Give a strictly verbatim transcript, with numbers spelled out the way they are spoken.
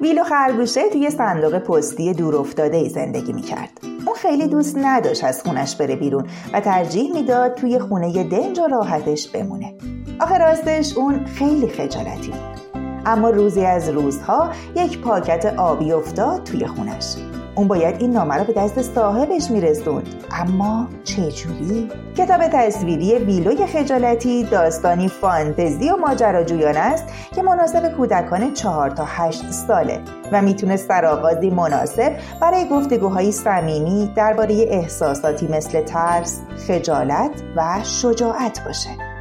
ویلو خرگوشه توی صندوق پستی دور افتاده‌ای زندگی می‌کرد. اون خیلی دوست نداشت از خونش بره بیرون و ترجیح میداد توی خونه دنج و راحتش بمونه. آخه راستش اون خیلی خجالتی بود. اما روزی از روزها یک پاکت آبی افتاد توی خونش. اون باید این نامه رو به دست صاحبش میرسوند، اما چجوری؟ کتاب تصویری ویلوی خجالتی داستانی فانتزی و ماجراجویانه است که مناسب کودکان چهار تا هشت ساله و میتونه سرآغازی مناسب برای گفتگوهای صمیمی درباره احساساتی مثل ترس، خجالت و شجاعت باشه.